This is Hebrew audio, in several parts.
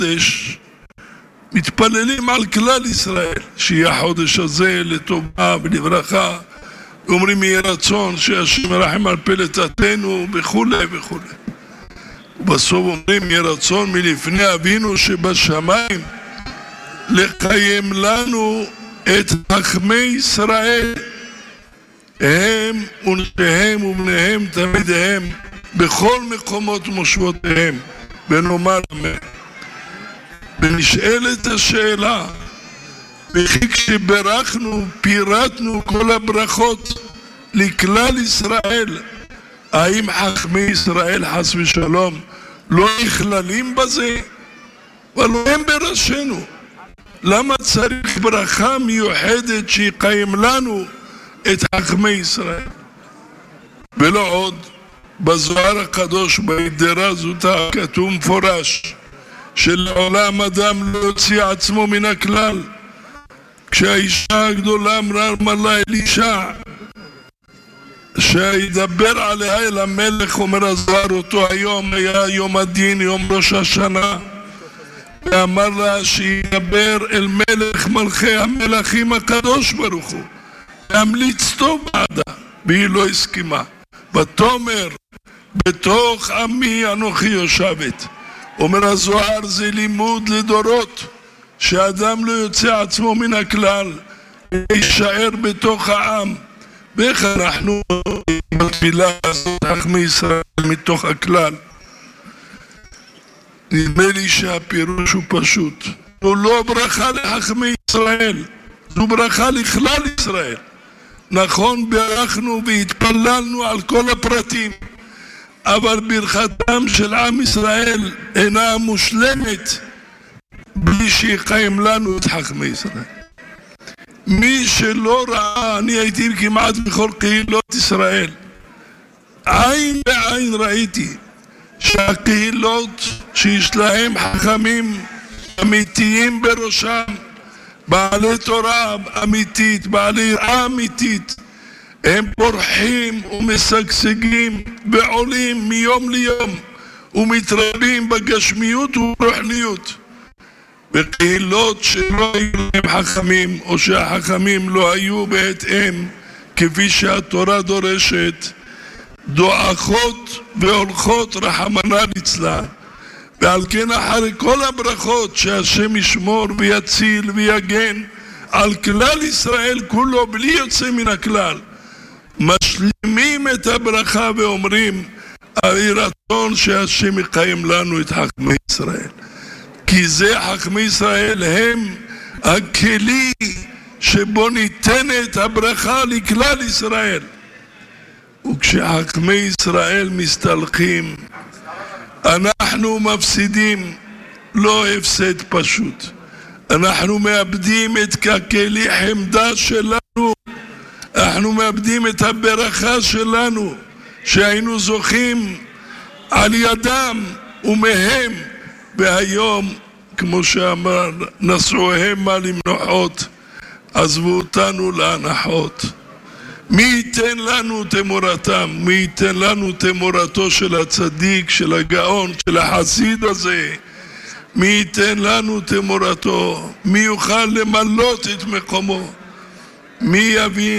חודש מתפללים על כלל ישראל, שיהיה החודש הזה לטובה ולברכה, אומרים יהיה רצון שהשם ירחם על פלטתנו וכו' וכו'. ובסוף אומרים יהיה רצון מלפני אבינו שבשמיים לקיים לנו את חכמי ישראל, הם ונשיהם ובניהם תלמידיהם בכל מקומות מושבותיהם, ונאמר אמן. ונשאלת השאלה, וכי כשברכנו פירטנו כל הברכות לכלל ישראל, האם חכמי ישראל חס ושלום לא נכללים בזה? אבל הם בראשנו. למה צריך ברכה מיוחדת שיקיים לנו את חכמי ישראל? ולא עוד, בזוהר הקדוש בהגדרה זוטה כתוב מפורש שלעולם אדם לא יוציא עצמו מן הכלל. כשהאישה הגדולה אמרה לה אלישע שידבר עליה אל המלך, אומר הזוהר, אותו היום היה יום הדין, יום ראש השנה, ואמר לה שידבר אל מלך מלכי המלכים הקדוש ברוך הוא, להמליץ טוב בעדה, והיא לא הסכימה. ותאמר בתוך עמי אנוכי יושבת. אומר הזוהר, זה לימוד לדורות, שאדם לא יוצא עצמו מן הכלל, יישאר בתוך העם. ואיך אנחנו בתפילה הזאת חכמי ישראל מתוך הכלל? נדמה לי שהפירוש הוא פשוט, זו לא ברכה לחכמי ישראל, זו ברכה לכלל ישראל. נכון, ברכנו והתפללנו על כל הפרטים, אבל ברכתם של עם ישראל אינה מושלמת בלי שיקיים לנו את חכמי ישראל. מי שלא ראה, אני הייתי כמעט בכל קהילות ישראל, עין בעין ראיתי שהקהילות שיש להם חכמים אמיתיים בראשם, בעלי תורה אמיתית, בעלי יראה אמיתית, הם פורחים ומשגשגים ועולים מיום ליום ומתרבים בגשמיות וברוחניות. בקהילות שלא היו להם חכמים, או שהחכמים לא היו בהתאם כפי שהתורה דורשת, דועכות והולכות רחמנא ליצלן. ועל כן אחרי כל הברכות שהשם ישמור ויציל ויגן על כלל ישראל כולו בלי יוצא מן הכלל, משלימים את הברכה ואומרים יהי רצון שהשם יקיים לנו את חכמי ישראל, כי זה חכמי ישראל הם הכלי שבו ניתנת הברכה לכלל ישראל. וכשחכמי ישראל מסתלחים אנחנו מפסידים, לא הפסד פשוט, אנחנו מאבדים את הכלי חמדה שלנו, אנחנו מאבדים את הברכה שלנו שהיינו זוכים על ידם ומהם. והיום כמו שאמר, נסעו המה למנוחות, עזבו אותנו להנחות. מי ייתן לנו תמורתם? מי ייתן לנו תמורתו של הצדיק, של הגאון, של החסיד הזה? מי ייתן לנו תמורתו? מי יוכל למלות את מקומו? מי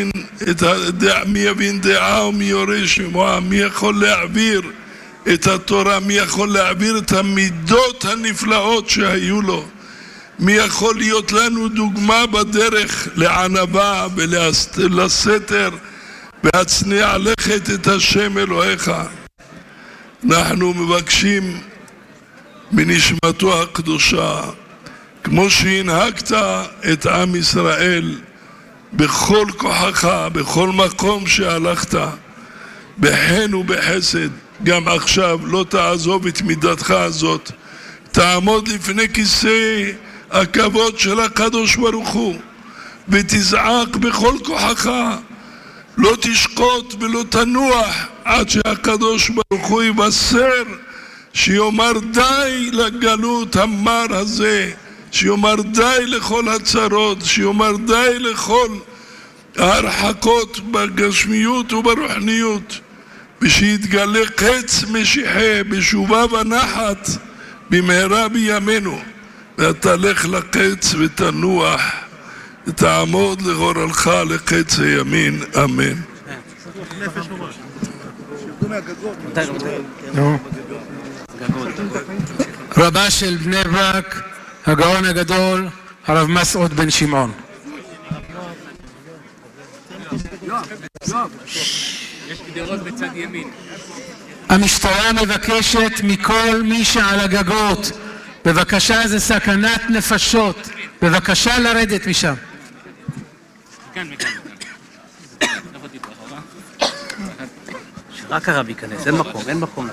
יבין דעה ומי יורש שמועה? מי יכול להעביר את התורה? מי יכול להעביר את המידות הנפלאות שהיו לו? מי יכול להיות לנו דוגמה בדרך לענבה ולסתר והצניע לכת את השם אלוהיך? אנחנו מבקשים בנשמתו הקדושה, כמו שהנהגת את עם ישראל בכל כוחך, בכל מקום שהלכת, בחן ובחסד, גם עכשיו לא תעזוב את מידתך הזאת, תעמוד לפני כיסא הכבוד של הקדוש ברוך הוא ותזעק בכל כוחך, לא תשקוט ולא תנוח עד שהקדוש ברוך הוא יבשר, שיאמר די לגלות המר הזה, שיאמר די לכל הצרות, שיאמר די לכל ההרחקות בגשמיות וברוחניות, ושיתגלה קץ משיחה בשובה ונחת במהרה בימינו. ותלך לקץ ותנוח, ותעמוד לגורלך לקץ הימין, אמן. רבה של בני ברק, הגאון הגדול, הרב מסעוד בן שמעון. המשטרה מבקשת מכל מי שעל הגגות, בבקשה, זה סכנת נפשות, בבקשה לרדת משם. רק הרב ייכנס, אין מקום, אין מקום.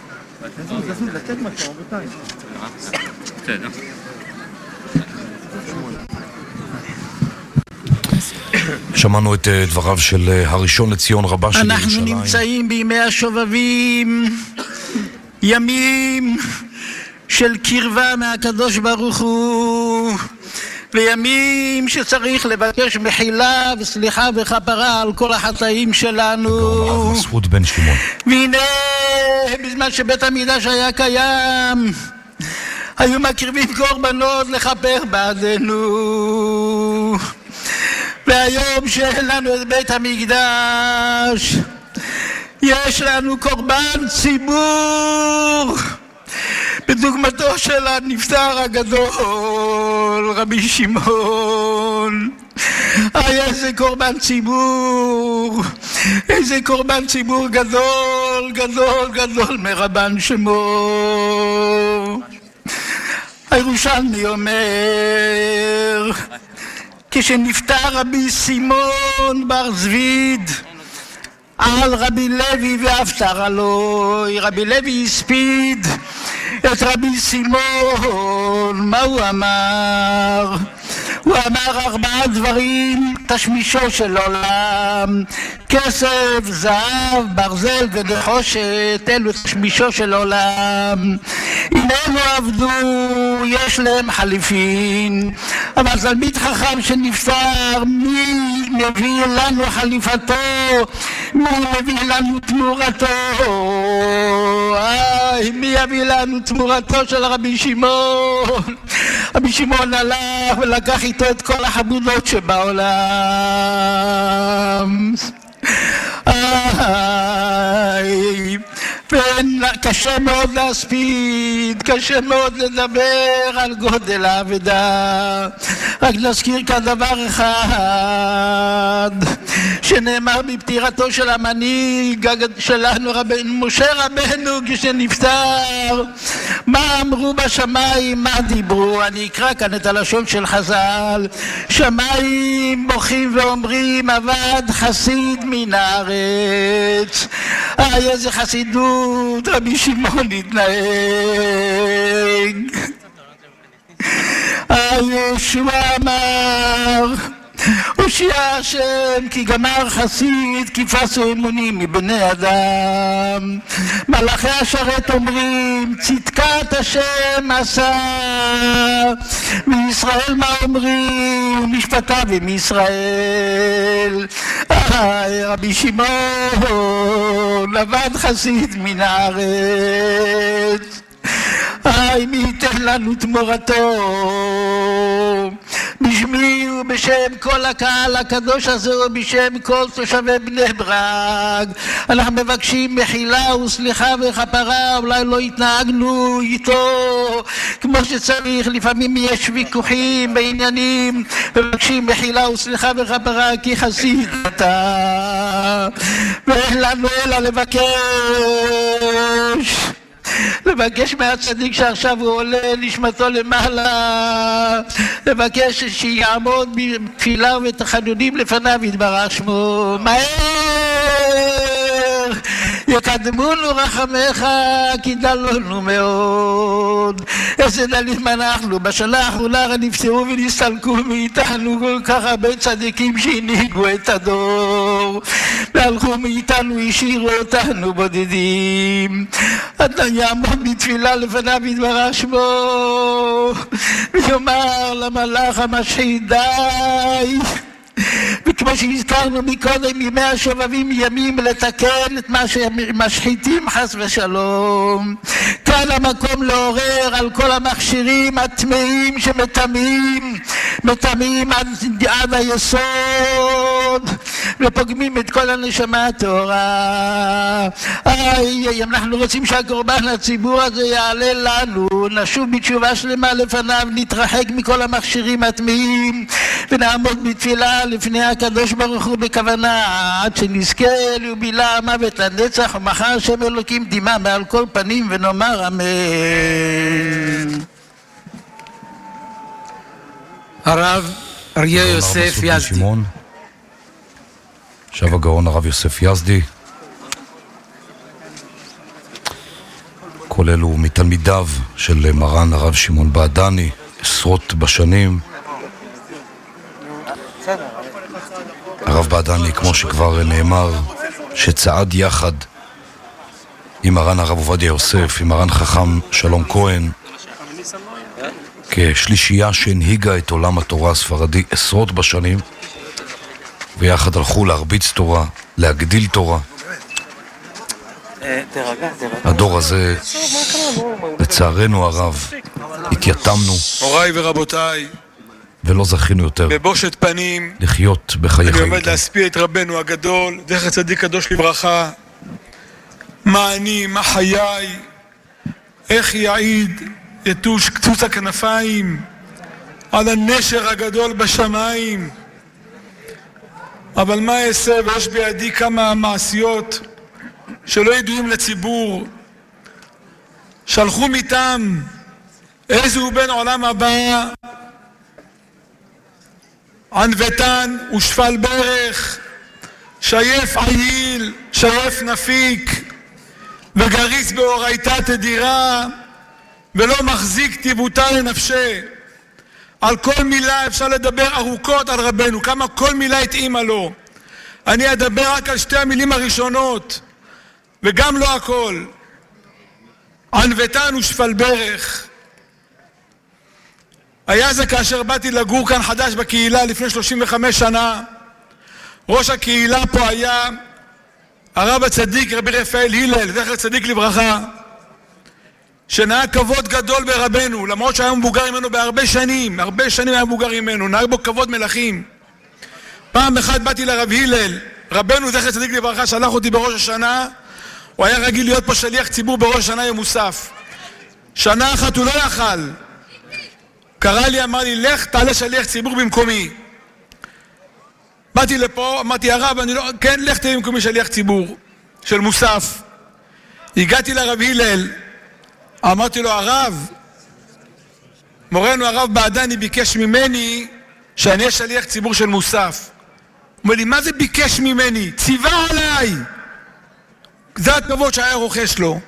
שמענו את דבריו של הראשון לציון רבה של ירושלים. אנחנו נמצאים בימי השובבים, ימים של קרבה מהקדוש ברוך הוא, וימים שצריך לבקש מחילה וסליחה וכפרה על כל החטאים שלנו. הרב מסעוד בן שמעון. והנה בזמן שבית המקדש היה קיים, היו מקריבים קורבנות לכפר בעדנו, והיום שאין לנו את בית המקדש יש לנו קורבן ציבור בדוגמתו של הנפטר הגדול רבי שמעון. איזה קורבן ציבור, איזה קורבן ציבור גדול גדול גדול מרבן שמו. הירושלמי אומר, כשנפטר רבי סימון בר זביד על רבי לוי ואפטר עלוי, רבי לוי הספיד את רבי סימון. מה הוא אמר? הוא אמר 4 דברים, תשמישו של עולם, כסף, זהב, ברזל ונחושת, אלו תשמישו של עולם. אם הם עבדו, יש להם חליפין, אבל תלמיד חכם שנפטר, מי מביא לנו חליפתו? מי מביא לנו תמורתו? מי יביא לנו תמורתו של רבי שמעון? רבי שמעון הלך ולקח איתו את כל החבודות שבעולם. קשה מאוד להספיד, קשה מאוד לדבר על גודל העבודה. רק נזכיר כאן דבר אחד שנאמר בפטירתו של המנהיג שלנו משה רבנו כשנפטר. מה אמרו בשמיים, מה דיברו? אני אקרא כאן את הלשון של חז"ל. שמיים בוכים ואומרים אבד חסיד מן הארץ. איזה חסידות רבי שמעון התנהג. יהושע אמר, הושיע השם כי גמר חסיד כי פסו אמונים מבני אדם. מלאכי השרת אומרים צדקת השם עשה. מישראל מה אומרים? משפטיו עם ישראל. רבי שמעון לבד חסיד מן הארץ. מי ייתן לנו תמורתו? בשמי ובשם כל הקהל הקדוש הזה ובשם כל תושבי בני ברק אנחנו מבקשים מחילה וסליחה וכפרה. אולי לא התנהגנו איתו כמו שצריך, לפעמים יש ויכוחים בעניינים, מבקשים מחילה וסליחה וכפרה כי חסיד אתה, ואין לנו אלא לבקש מהצדיק שעכשיו הוא עולה נשמתו למעלה, לבקש שיעמוד בתפילה ובתחנונים לפניו יתברך שמו. מהר יקדמונו רחמך כי דלנו מאוד. איזה דלים אנחנו, בשנה האחרונה נפטרו ונסתלקו מאיתנו כל כך הרבה צדיקים שהנהיגו את הדור והלכו מאיתנו, השאירו אותנו בודדים. אדם יעמוד בתפילה לפניו יתברך שמו ויאמר למלאך המשחית די, וכמו שהזכרנו מקודם, ימי השובבים ימים לתקן את מה שמשחיתים חס ושלום. כאן המקום לעורר על כל המכשירים הטמאים שמטמאים עד היסוד ופוגמים את כל הנשמה הטהורה. אנחנו רוצים שהקורבן לציבור הזה יעלה לנו, נשוב בתשובה שלמה לפניו, נתרחק מכל המכשירים הטמאים ונעמוד בתפילה לפני הקדוש ברוך הוא בכוונה עד שנזכה להובילה המוות לנצח, ומחר השם אלוקים דמעה מעל כל פנים ונאמר אמן. הרב אריה יוסף יזדי. עכשיו הגאון הרב יוסף יזדי, כל אלו מתלמידיו של מרן הרב שמעון בעדני עשרות בשנים. הרב בעדני, כמו שכבר נאמר, שצעד יחד עם מרן הרב עובדיה יוסף, עם מרן חכם שלום כהן, כשלישייה שהנהיגה את עולם התורה הספרדי עשרות בשנים, ויחד הלכו להרביץ תורה, להגדיל תורה. הדור הזה, לצערנו הרב, התייתמנו. הוריי ורבותיי, ולא זכינו יותר בבושת פנים לחיות בחיי אני חיים. עומד להספיע את רבנו הגדול, זכר צדיק קדוש לברכה. מה אני, מה חיי, איך יעיד יתוש קצוץ הכנפיים על הנשר הגדול בשמיים. אבל מה אעשה, ויש בידי כמה מעשיות שלא ידועים לציבור. שלחו מטעם איזה הוא בן עולם הבא, ענוותן ושפל ברך, שייף עיל, שייף נפיק, וגריס באורייתא תדירה, ולא מחזיק טיבותה לנפשה. על כל מילה אפשר לדבר ארוכות על רבנו, כמה כל מילה התאימה לו. אני אדבר רק על שתי המילים הראשונות, וגם לא הכל. ענוותן ושפל ברך. היה זה כאשר באתי לגור כאן חדש בקהילה לפני 35 שנה. ראש הקהילה פה היה הרב הצדיק רבי רפאל הלל, זכר צדיק לברכה, שנהג כבוד גדול ברבנו, למרות שהיה מבוגר ממנו בהרבה שנים, הרבה שנים היה מבוגר ממנו, נהג בו כבוד מלכים. פעם אחת באתי לרב הלל, רבנו זכר צדיק לברכה שלח אותי בראש השנה, הוא היה רגיל להיות פה שליח ציבור בראש השנה יום מוסף. שנה אחת הוא לא יכל. קרא לי, אמר לי, לך תעלה שליח ציבור במקומי. באתי לפה, אמרתי, הרב, אני לא, כן, לך תהיה במקומי שליח ציבור של מוסף. הגעתי לרב הלל, אמרתי לו, הרב, מורנו הרב בעדני ביקש ממני שאני אהיה שליח ציבור של מוסף. הוא אומר לי, מה זה ביקש ממני? ציווה עליי. זה הכבוד שהיה רוכש לו.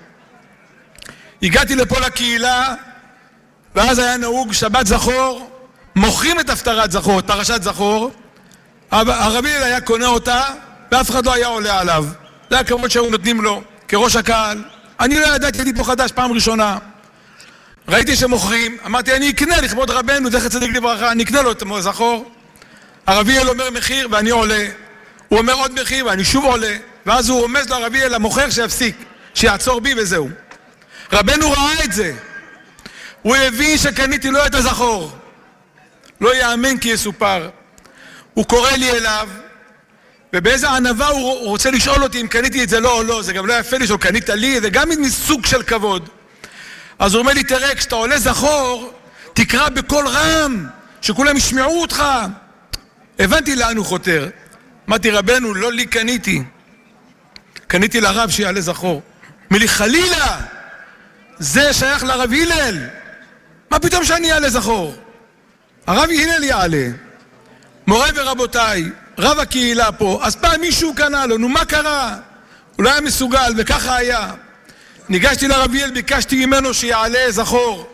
הגעתי לפה לקהילה, ואז היה נהוג שבת זכור, מוכרים את הפטרת זכור, את פרשת זכור. הרב הלל היה קונה אותה, ואף אחד לא היה עולה עליו. זה הכבוד שהיו נותנים לו, כראש הקהל. אני לא ידעתי, הייתי פה חדש פעם ראשונה. ראיתי שמוכרים, אמרתי, אני אקנה לכבוד רבנו, זכר צדיק לברכה, אני אקנה לו את הזכור. הרב הלל אומר מחיר ואני עולה. הוא אומר עוד מחיר ואני שוב עולה. ואז הוא רומז לו הרב הלל למוכר שיפסיק, שיעצור בי וזהו. רבנו ראה את זה. הוא הבין שקניתי לו את הזכור. לא יאמן כי יסופר. הוא קורא לי אליו, ובאיזה ענווה הוא רוצה לשאול אותי אם קניתי את זה לא או לא. זה גם לא יפה לשאול, קנית לי, זה גם מסוג של כבוד. אז הוא אומר לי, תראה, כשאתה עולה זכור, תקרא בקול רם, שכולם ישמעו אותך. הבנתי לאן הוא חותר. אמרתי, רבנו, לא לי קניתי. קניתי לרב שיעלה זכור. מלי חלילה, זה שייך לרב הלל. מה פתאום שאני אעלה זכור? הרב הלל יעלה. מורי ורבותיי, רב הקהילה פה, אז פעם מישהו קנה לו, נו מה קרה? הוא לא היה מסוגל, וככה היה. ניגשתי לרב הלל, ביקשתי ממנו שיעלה זכור.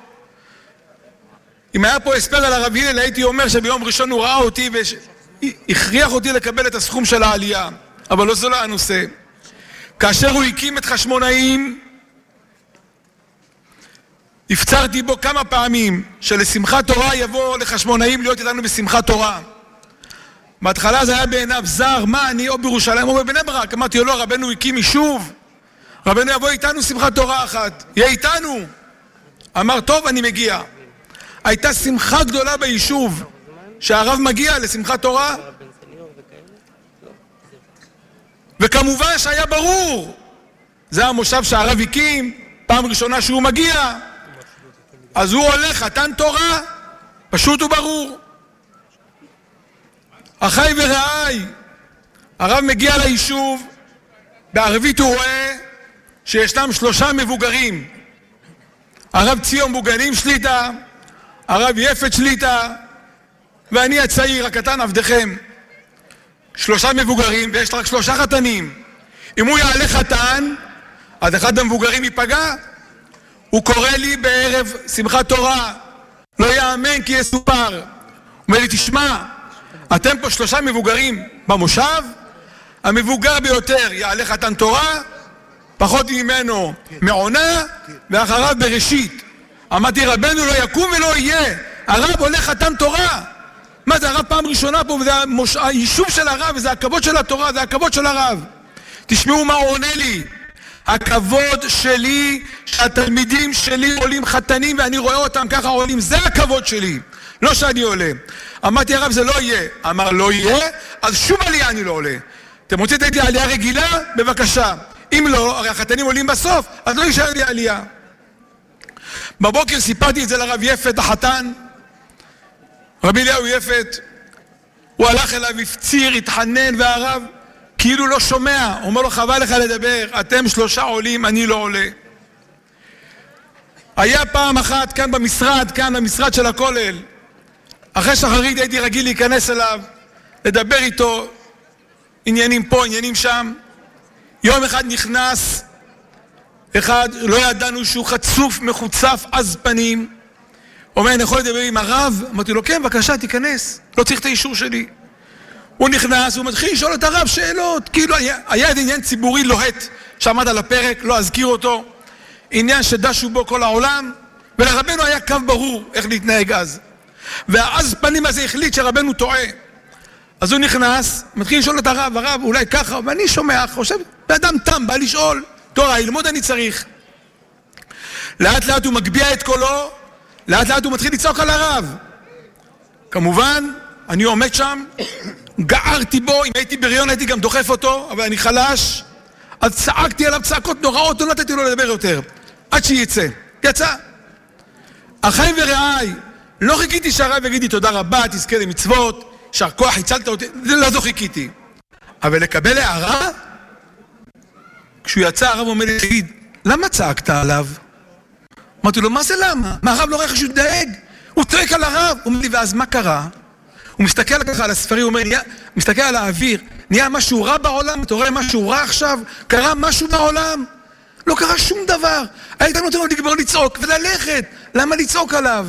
אם היה פה הספר על הרב הלל, הייתי אומר שביום ראשון הוא ראה אותי והכריח אותי לקבל את הסכום של העלייה. אבל לא זה לא הנושא. כאשר הוא הקים את חשמונאים, הפצרתי בו כמה פעמים שלשמחת תורה יבוא לחשמונאים להיות איתנו בשמחת תורה. בהתחלה זה היה בעיניו זר, מה אני או בירושלים או בבני ברק? אמרתי לו, לא, רבנו הקים יישוב, רבנו יבוא איתנו שמחת תורה אחת, יהיה איתנו. אמר, טוב, אני מגיע. הייתה שמחה גדולה ביישוב, שהרב מגיע לשמחת תורה, וכמובן שהיה ברור, זה המושב שהרב הקים, פעם ראשונה שהוא מגיע, אז הוא הולך, חתן תורה, פשוט וברור. אחי ורעי, הרב מגיע ליישוב, בערבית הוא רואה שישנם 3 מבוגרים, הרב ציון בוגנים שליטה, הרב יפת שליטה, ואני הצעיר, הקטן עבדכם. 3 מבוגרים, ויש רק 3 חתנים. אם הוא יעלה חתן, אז אחד המבוגרים ייפגע. הוא קורא לי בערב שמחת תורה, לא יאמן כי יסופר. הוא אומר לי, תשמע, אתם פה 3 מבוגרים במושב, המבוגר ביותר יעלה חתן תורה, פחות ממנו מעונה, ואחריו בראשית. אמרתי, רבנו לא יקום ולא יהיה, הרב הולך חתן תורה. מה זה, הרב פעם ראשונה פה, וזה היישוב של הרב, וזה הכבוד של התורה, זה הכבוד של הרב. תשמעו מה הוא עונה לי. הכבוד שלי, שהתלמידים שלי עולים חתנים, ואני רואה אותם ככה עולים, זה הכבוד שלי. לא שאני עולה. אמרתי, הרב, זה לא יהיה. אמר, לא יהיה, אז שום עלייה אני לא עולה. אתם רוצים לתת לי עלייה רגילה? בבקשה. אם לא, הרי החתנים עולים בסוף, אז לא יישאר לי עלייה. בבוקר סיפרתי את זה לרב יפת, החתן, רבי אליהו יפת, הוא הלך אליו, הפציר, התחנן, והרב כאילו לא שומע, הוא אומר לו, חבל לך לדבר, אתם 3 עולים, אני לא עולה. היה פעם אחת כאן במשרד של הכולל, אחרי שחרית הייתי רגיל להיכנס אליו, לדבר איתו, עניינים פה, עניינים שם. יום אחד נכנס, אחד, לא ידענו שהוא חצוף, מחוצף, עז פנים. אומר, אני יכול לדבר עם הרב? אמרתי לו, כן, בבקשה, תיכנס, לא צריך את האישור שלי. הוא נכנס, הוא מתחיל לשאול את הרב שאלות, כאילו היה איזה עניין ציבורי לוהט שעמד על הפרק, לא אזכיר אותו, עניין שדשו בו כל העולם, ולרבנו היה קו ברור איך להתנהג אז. והעז פנים הזה החליט שרבנו טועה. אז הוא נכנס, מתחיל לשאול את הרב, הרב אולי ככה, ואני שומע, חושב, באדם תם, בא לשאול, תורה, ללמוד אני צריך. לאט לאט הוא מגביע את קולו, לאט לאט הוא מתחיל לצעוק על הרב. כמובן, אני עומד שם, גערתי בו, אם הייתי בריון הייתי גם דוחף אותו, אבל אני חלש, אז צעקתי עליו צעקות נוראות, לא נתתי לו לדבר יותר, עד שיצא. יצא. אחי ורעי, לא חיכיתי שהרב יגיד לי תודה רבה, תזכה למצוות, שהכוח הצלת אותי, לא זו חיכיתי. אבל לקבל הערה, כשהוא יצא הרב אומר לי, תגיד, למה צעקת עליו? אמרתי לו, מה זה למה? מה הרב לא רואה שהוא דאג? הוא צועק על הרב. הוא אומר לי, ואז מה קרה? הוא מסתכל ככה על הספרים, הוא אומר, מסתכל על האוויר, נהיה משהו רע בעולם, אתה רואה משהו רע עכשיו? קרה משהו בעולם? לא קרה שום דבר. היית נותן לו לגמור לצעוק וללכת. למה לצעוק עליו?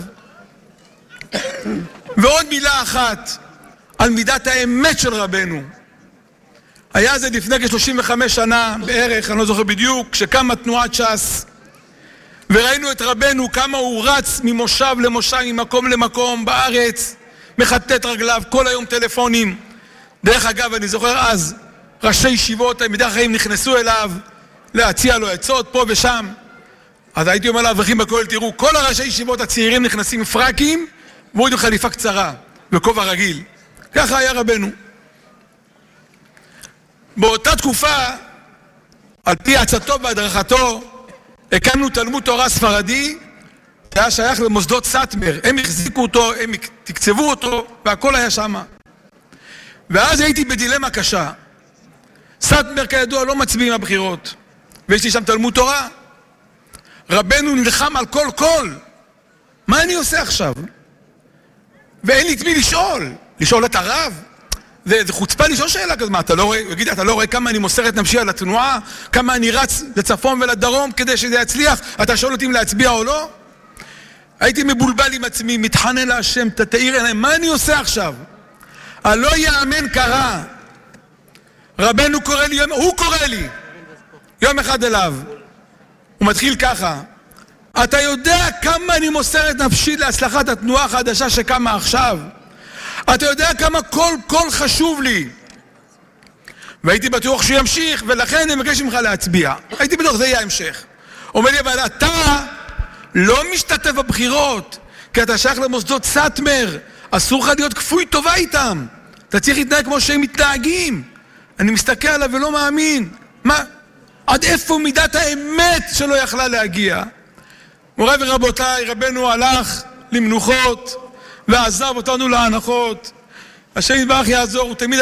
ועוד מילה אחת על מידת האמת של רבנו. היה זה לפני כ-35 שנה בערך, אני לא זוכר בדיוק, כשקמה תנועת ש"ס, וראינו את רבנו כמה הוא רץ ממושב למושב, ממקום למקום בארץ, מחטט רגליו, כל היום טלפונים. דרך אגב, אני זוכר אז, ראשי ישיבות, מדרך חיים נכנסו אליו, להציע לו עצות פה ושם. אז הייתי אומר לאברכים בכולל, תראו, כל הראשי ישיבות הצעירים נכנסים פרקים, והוא עם חליפה קצרה, וכובע רגיל. ככה היה רבנו. באותה תקופה, על פי עצתו והדרכתו, הקמנו תלמוד תורה ספרדי, היה שייך למוסדות סאטמר, הם החזיקו אותו, הם תקצבו אותו, והכל היה שם. ואז הייתי בדילמה קשה. סאטמר כידוע לא מצביעים הבחירות, ויש לי שם תלמוד תורה. רבנו נלחם על כל קול. מה אני עושה עכשיו? ואין לי את מי לשאול את הרב. זה חוצפה לשאול שאלה כזאת, מה, אתה לא רואה, יגיד, אתה לא רואה כמה אני מוסר את נפשי על התנועה, כמה אני רץ לצפון ולדרום כדי שזה יצליח, אתה שואל אותי אם להצביע או לא? הייתי מבולבל עם עצמי, מתחנן להשם, תאיר עיניים, מה אני עושה עכשיו? הלא יאמן קרה. רבנו קורא לי, הוא קורא לי, יום אחד אליו. הוא מתחיל ככה, אתה יודע כמה אני מוסר את נפשי להצלחת התנועה החדשה שקמה עכשיו? אתה יודע כמה כל חשוב לי. והייתי בטוח שימשיך, ולכן אני מבקש ממך להצביע. הייתי בטוח, זה יהיה ההמשך. אומר לי, אבל אתה לא משתתף בבחירות, כי אתה שייך למוסדות סאטמר, אסור לך להיות כפוי טובה איתם. אתה צריך להתנהג כמו שהם מתנהגים. אני מסתכל עליו ולא מאמין. מה? עד איפה מידת האמת שלא יכלה להגיע? מוריי ורבותיי, רבנו הלך למנוחות ועזב אותנו להנחות. השם יתברך יעזור, הוא תמיד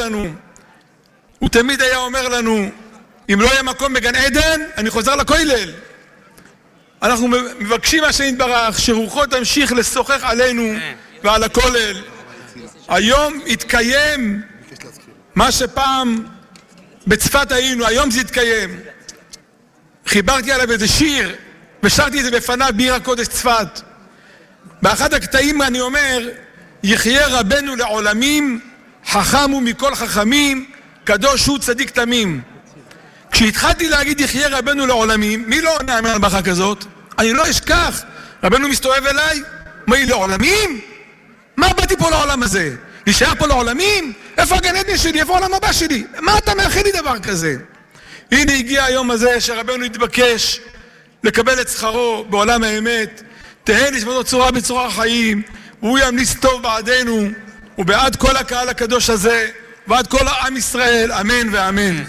היה אומר לנו, אם לא יהיה מקום בגן עדן, אני חוזר לכולל. אנחנו מבקשים מהשם יתברך שרוחו תמשיך לשוחח עלינו ועל הכולל. היום התקיים מה שפעם בצפת היינו, היום זה התקיים. חיברתי עליו איזה שיר ושרתי את זה בפניו בעיר הקודש צפת. באחד הקטעים אני אומר, יחיה רבנו לעולמים, חכם הוא מכל חכמים, קדוש הוא צדיק תמים. כשהתחלתי להגיד יחיה רבנו לעולמים, מי לא עונה על ברכה כזאת? אני לא אשכח. רבנו מסתובב אליי, אומר לי, לעולמים? מה באתי פה לעולם הזה? להישאר פה לעולמים? איפה הגן עדן שלי? איפה העולם הבא שלי? מה אתה מאחל לי דבר כזה? הנה הגיע היום הזה שרבנו התבקש לקבל את שכרו בעולם האמת. תהא נשמתו צורה בצורה חיים, והוא ימליץ טוב בעדנו ובעד כל הקהל הקדוש הזה ועד כל העם ישראל, אמן ואמן.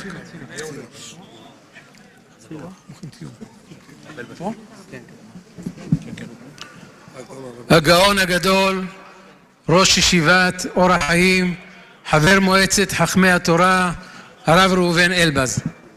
הגאון הגדול, ראש ישיבת אור החיים, חבר מועצת חכמי התורה, הרב ראובן אלבז.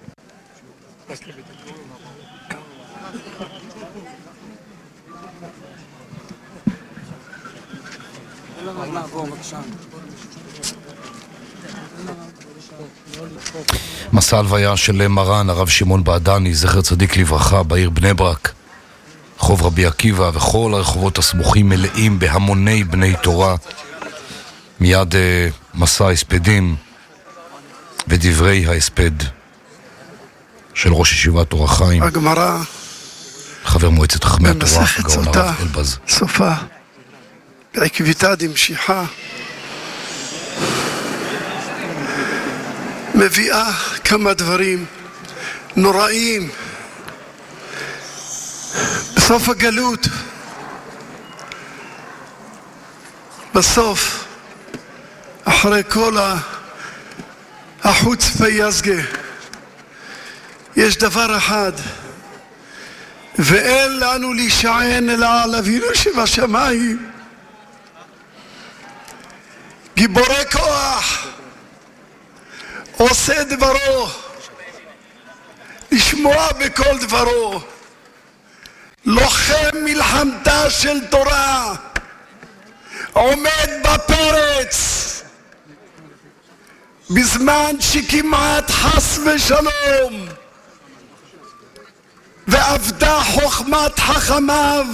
מסע הלוויה של מרן הרב שמעון בעדני, זכר צדיק לברכה, בעיר בני ברק. רחוב רבי עקיבא וכל הרחובות הסמוכים מלאים בהמוני בני תורה. מיד מסע הספדים ודברי ההספד של ראש ישיבת אור החיים, הגמרא חבר מועצת חכמי התורה, במסכת הגאון סוטה, הרב אלבז. סופה, בעקביתא דמשיחא, מביאה כמה דברים נוראים. בסוף הגלות, בסוף, אחרי כל החוצפה יזגה, יש דבר אחד, ואין לנו להישען אלא על אבינו שבשמיים. גיבורי כוח, עושה דברו, לשמוע בכל דברו, לוחם מלחמתה של תורה, עומד בפרץ בזמן שכמעט חס ושלום ועבדה חוכמת חכמיו,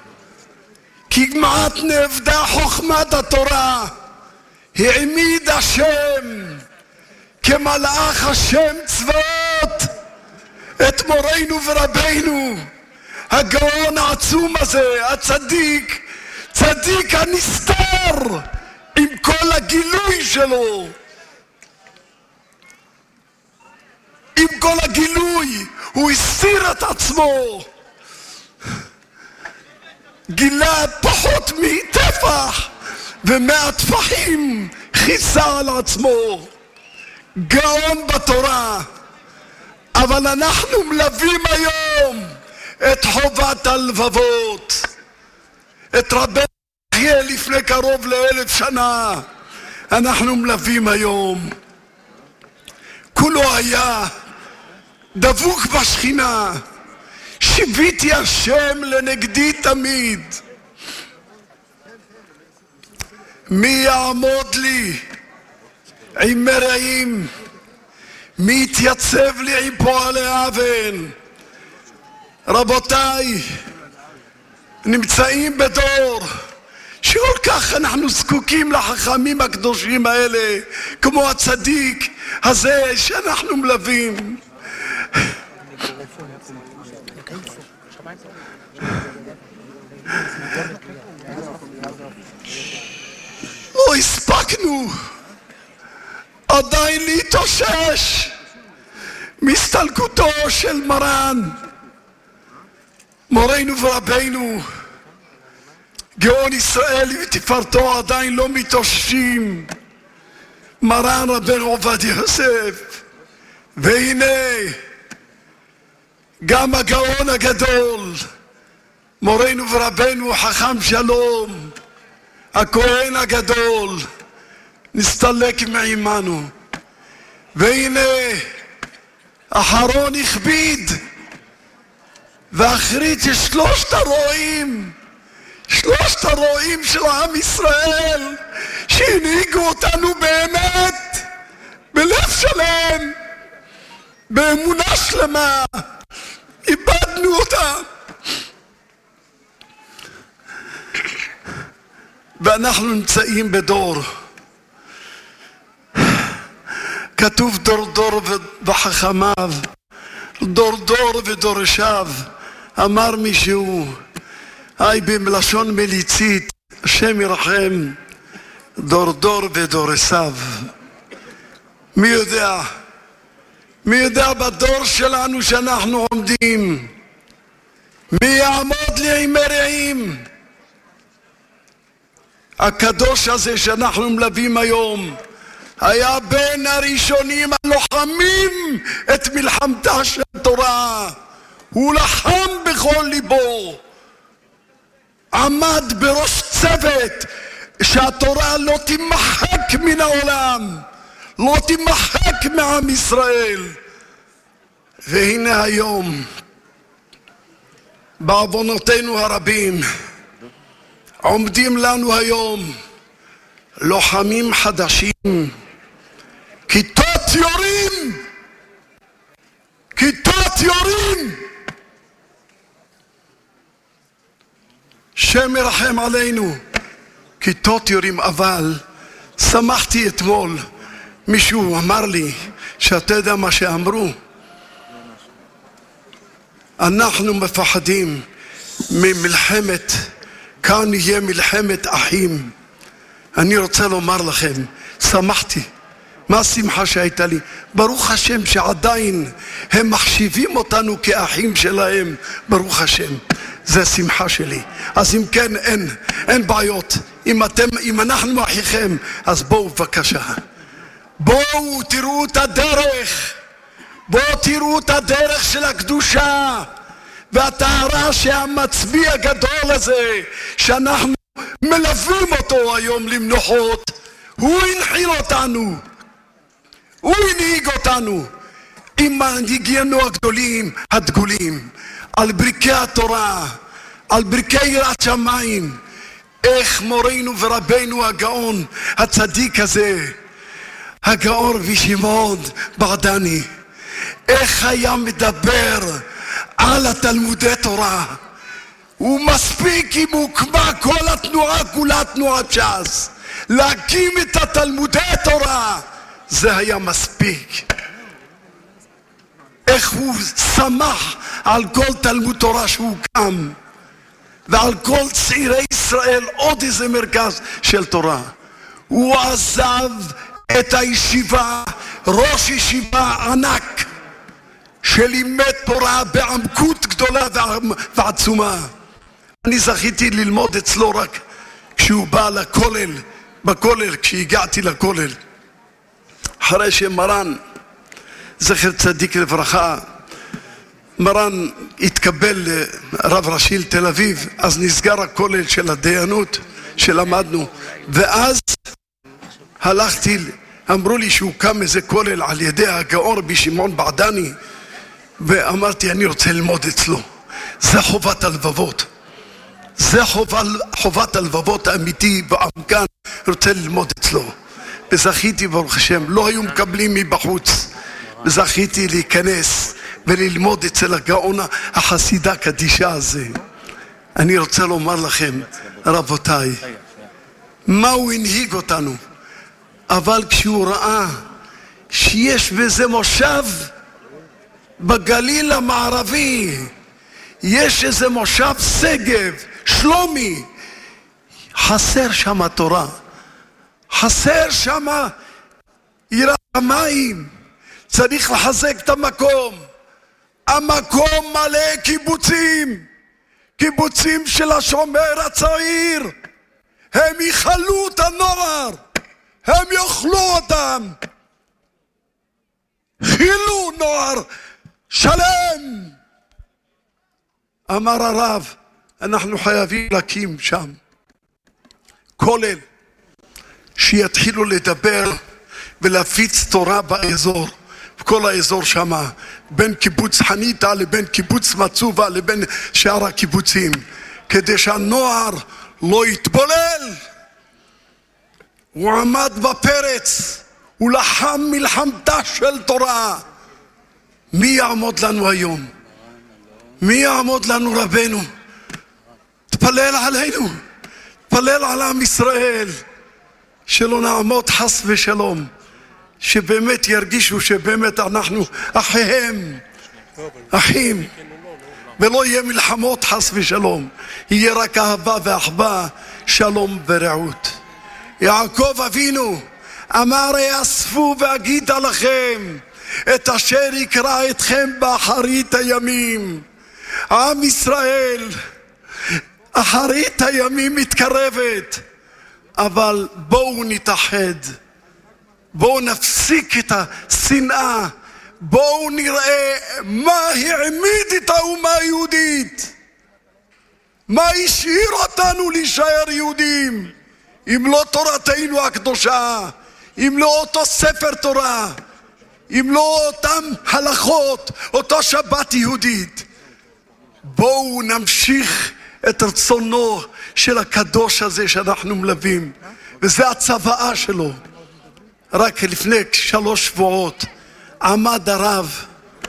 כמעט נאבדה חוכמת התורה. העמיד השם כמלאך השם צבאות את מורנו ורבנו, הגאון העצום הזה, הצדיק, צדיק הנסתר עם כל הגילוי שלו, עם כל הגילוי הוא הסתיר את עצמו, גילה פחות מטפח ומאה טפחים חיסה על עצמו, גאון בתורה. אבל אנחנו מלווים היום את חובת הלבבות, את רבנו יחיה לפני קרוב ל1000 שנה, אנחנו מלווים היום. כולו היה דבוק בשכינה, שיביתי השם לנגדי תמיד. מי יעמוד לי עם מרעים? מי יתייצב לי עם פועלי אבן? רבותיי, נמצאים בדור שכל כך אנחנו זקוקים לחכמים הקדושים האלה, כמו הצדיק הזה שאנחנו מלווים. לא לא הספקנו עדיין להתאושש מסתלקותו של מרן, מורנו ורבנו, גאון ישראל ותפארתו. עדיין לא מתאוששים, מרן רבנו עובדיה יוסף. והנה גם הגאון הגדול, מורנו ורבנו חכם שלום, הכהן הגדול, נסתלק מעימנו. והנה אחרון הכביד ואחרית שלושת הרועים של עם ישראל שהנהיגו אותנו באמת בלב שלם, באמונה שלמה, איבדנו אותם. ואנחנו נמצאים בדור, כתוב דור דור וחכמיו, דור דור ודורשיו. אמר מישהו, בלשון מליצית, השם ירחם, דור דור ודורשיו. מי יודע בדור שלנו שאנחנו עומדים, מי יעמוד לימי רעים? הקדוש הזה שאנחנו מלווים היום היה בין הראשונים הלוחמים את מלחמתה של התורה. הוא לחם בכל ליבו, עמד בראש צוות שהתורה לא תימחק מן העולם, לא תימחק מעם ישראל. והנה היום בעוונותינו הרבים עומדים לנו היום לוחמים חדשים, כיתות יורים. שם ירחם עלינו, כיתות יורים. אבל שמחתי אתמול, מישהו אמר לי שאתה יודע מה שאמרו, אנחנו מפחדים ממלחמת, כאן יהיה מלחמת אחים. אני רוצה לומר לכם, שמחתי. מה השמחה שהייתה לי? ברוך השם שעדיין הם מחשיבים אותנו כאחים שלהם, ברוך השם. זה שמחה שלי. אז אם כן, אין בעיות. אם אנחנו אחיכם, אז בואו בבקשה, בואו תראו את הדרך, בואו תראו את הדרך של הקדושה והטהרה שהמצביא הגדול הזה שאנחנו מלווים אותו היום למנוחות, הוא הנחיל אותנו, הוא הנהיג אותנו עם מנהיגינו הגדולים הדגולים על ברכי התורה, על ברכי יראת שמיים. איך מורנו ורבנו הגאון הצדיק הזה, הגאון רבי שמעון בעדני, איך היה מדבר על התלמודי תורה. הוא מספיק אם הוקמה כל התנועה, כולה תנועת ש"ס, להקים את התלמודי תורה, זה היה מספיק. איך הוא שמח על כל תלמוד תורה שהוא קם, ועל כל צעירי ישראל עוד איזה מרכז של תורה. הוא עזב את הישיבה, ראש ישיבה ענק שלימד תורה בעמקות גדולה ועצומה. אני זכיתי ללמוד אצלו רק כשהוא בא לכולל, בכולל, כשהגעתי לכולל, אחרי שמרן זכר צדיק לברכה, מרן התקבל לרב ראשי לתל אביב, אז נסגר הכולל של הדיינות שלמדנו, ואז הלכתי, אמרו לי שהוקם איזה כולל על ידי הגאון רבי שמעון בעדני, ואמרתי אני רוצה ללמוד אצלו. זה חובת הלבבות, זה חובת הלבבות האמיתי והעמקן, רוצה ללמוד אצלו. וזכיתי ברוך השם, לא היו מקבלים מבחוץ, וזכיתי להיכנס וללמוד אצל הגאון החסידה קדישה הזה. אני רוצה לומר לכם, רבותיי, מה הוא הנהיג אותנו. אבל כשהוא ראה שיש בזה מושב בגליל המערבי, יש איזה מושב שגב, שלומי, חסר שם התורה, חסר שמה יראת המים, צריך לחזק את המקום. המקום מלא קיבוצים, קיבוצים של השומר הצעיר. הם יחלו את הנוער, הם יאכלו אותם. חילו נוער שלם. אמר הרב, אנחנו חייבים להקים שם כולל שיתחילו לדבר ולהפיץ תורה באזור, בכל האזור שם, בין קיבוץ חניתה לבין קיבוץ מצובה לבין שאר הקיבוצים, כדי שהנוער לא יתבולל. הוא עמד בפרץ, הוא לחם מלחמתה של תורה. מי יעמוד לנו היום? מי יעמוד לנו? רבנו. תפלל עלינו, תפלל על עם ישראל, שלא נעמוד חס ושלום, שבאמת ירגישו שבאמת אנחנו אחיהם, אחים, ולא יהיה מלחמות חס ושלום, יהיה רק אהבה ואחווה, שלום ורעות. יעקב אבינו אמר, יאספו ואגידה לכם את אשר יקרא אתכם באחרית הימים. עם ישראל, אחרית הימים מתקרבת, אבל בואו נתאחד, בואו נפסיק את השנאה, בואו נראה מה העמיד את האומה היהודית, מה השאיר אותנו להישאר יהודים, אם לא תורתנו הקדושה, אם לא אותו ספר תורה, אם לא אותם הלכות, אותו שבת יהודית. בואו נמשיך את רצונו של הקדוש הזה שאנחנו מלווים, וזה הצוואה שלו. רק לפני 3 שבועות עמד הרב,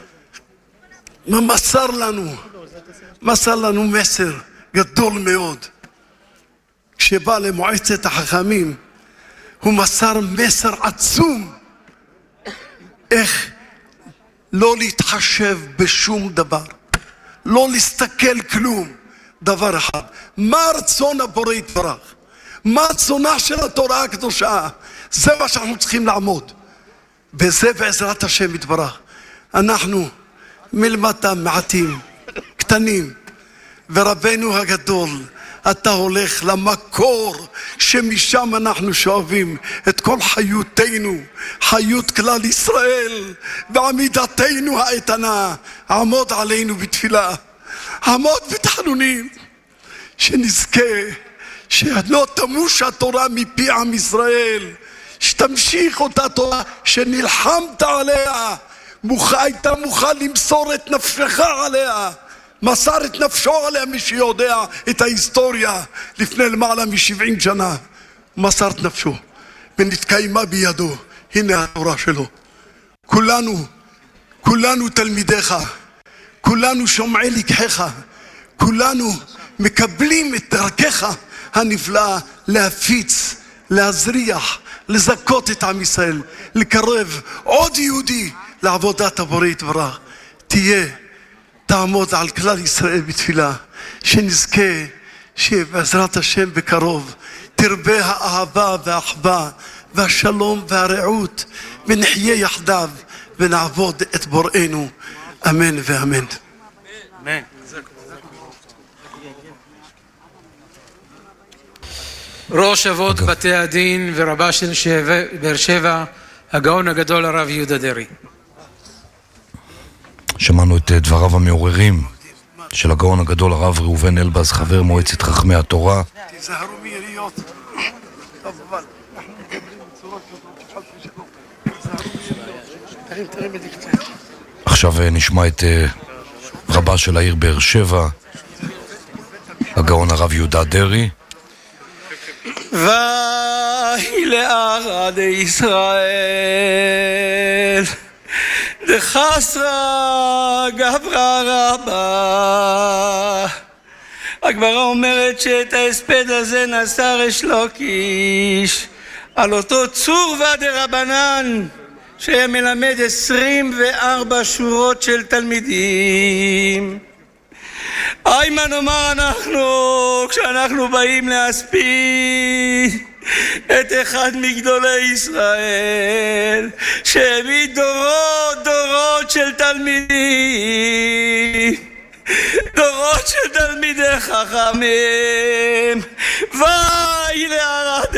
מסר לנו מסר גדול מאוד. כשבא למועצת החכמים הוא מסר מסר עצום, איך לא להתחשב בשום דבר, לא להסתכל כלום. דבר אחד, מה רצון הבורא יתברך, מה רצונה של התורה הקדושה, זה מה שאנחנו צריכים לעמוד וזה בעזרת השם יתברך. אנחנו מלמטה מעטים, קטנים, ורבנו הגדול, אתה הולך למקור שמשם אנחנו שואבים את כל חיותנו, חיות כלל ישראל ועמידתנו האיתנה. עמוד עלינו בתפילה, עמוד בתחנונים, שנזכה שלא תמוש התורה מפי עם ישראל, שתמשיך אותה תורה שנלחמת עליה, היית מוכן למסור את נפשך עליה, מסר את נפשו עליה. מי שיודע את ההיסטוריה לפני למעלה מ70 שנה, מסר את נפשו ונתקיימה בידו. הנה התורה שלו. כולנו תלמידיך, כולנו שומעי לקחך, כולנו מקבלים את דרכך הנפלאה להפיץ, להזריח, לזכות את עם ישראל, לקרב עוד יהודי לעבודת הבורא יתברך. תעמוד על כלל ישראל בתפילה, שנזכה שבעזרת השם בקרוב תרבה האהבה והאחווה והשלום והרעות, ונחיה יחדיו ונעבוד את בוראנו. אמן ואמן. אמן. ראש אבות בתי הדין ורבה של באר שבע, הגאון הגדול הרב יהודה דרעי. שמענו את דבריו המעוררים של הגאון הגדול הרב ראובן אלבז, חבר מועצת חכמי התורה. תיזהרו מיריות. טוב, אבל אנחנו מדברים בצורה כזאת. עכשיו נשמע את רבה של העיר באר שבע, הגאון הרב יהודה דרעי. ויהי לערד ישראל דחסרא גברא רבה. הגמרא אומרת שאת ההספד הזה נשא ריש לקיש על אותו צורבא דרבנן שהיה מלמד 24 שורות של תלמידים. מה נאמר אנחנו כשאנחנו באים להספיד את אחד מגדולי ישראל שהביא דורות של תלמידים, דורות של תלמידי חכמים, ואי לערד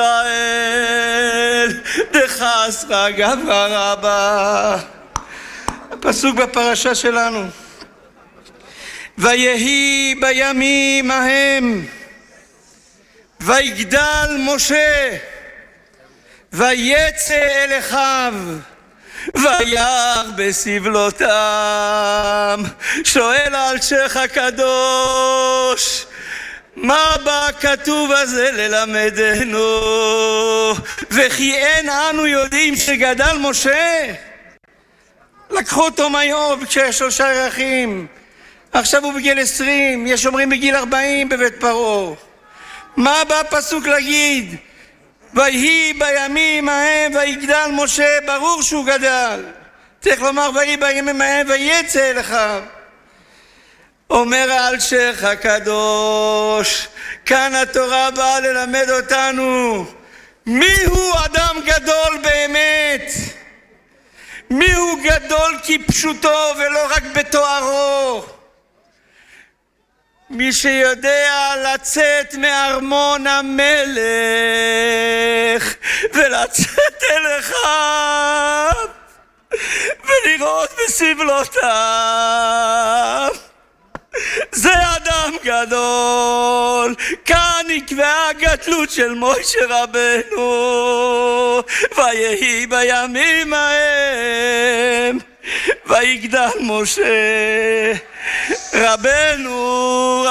ישראל דחסרא גברא רבא. הפסוק בפרשה שלנו, ויהי בימים ההם ויגדל משה ויצא אל אחיו וירא בסבלותם. שואל האלשיך הקדוש, מה בא כתוב הזה ללמדנו? וכי אין אנו יודעים שגדל משה? לקחו אותו מאיוב כשיש 3 ירחים, עכשיו הוא בגיל 20, יש אומרים בגיל 40 בבית פרעה. מה בא הפסוק להגיד? ויהי בימים ההם ויגדל משה, ברור שהוא גדל. צריך לומר ויהי בימים ההם ויצא אל אחיו. אומר האלשיך הקדוש, כאן התורה באה ללמד אותנו מיהו אדם גדול באמת, מיהו גדול כפשוטו ולא רק בתוארו. מי שיודע לצאת מארמון המלך ולצאת אל אחיו ולראות בסבלותיו, זה אדם גדול. כאן נקבעה הגדלות של משה רבנו. ויהי בימים ההם ויגדל משה. רבנו